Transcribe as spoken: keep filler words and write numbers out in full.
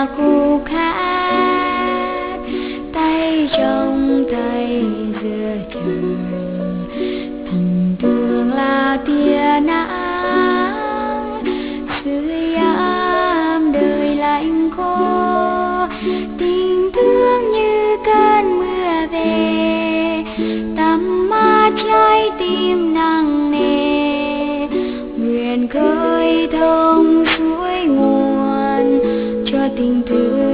là khúc hát tay trong tay giữa trời, tình thương là tia nắng sưởi ấm đời lạnh khô, tình thương như cơn mưa về tắm mát trái tim nặng nề, nguyện khơi thông suối nguồn cho tình thương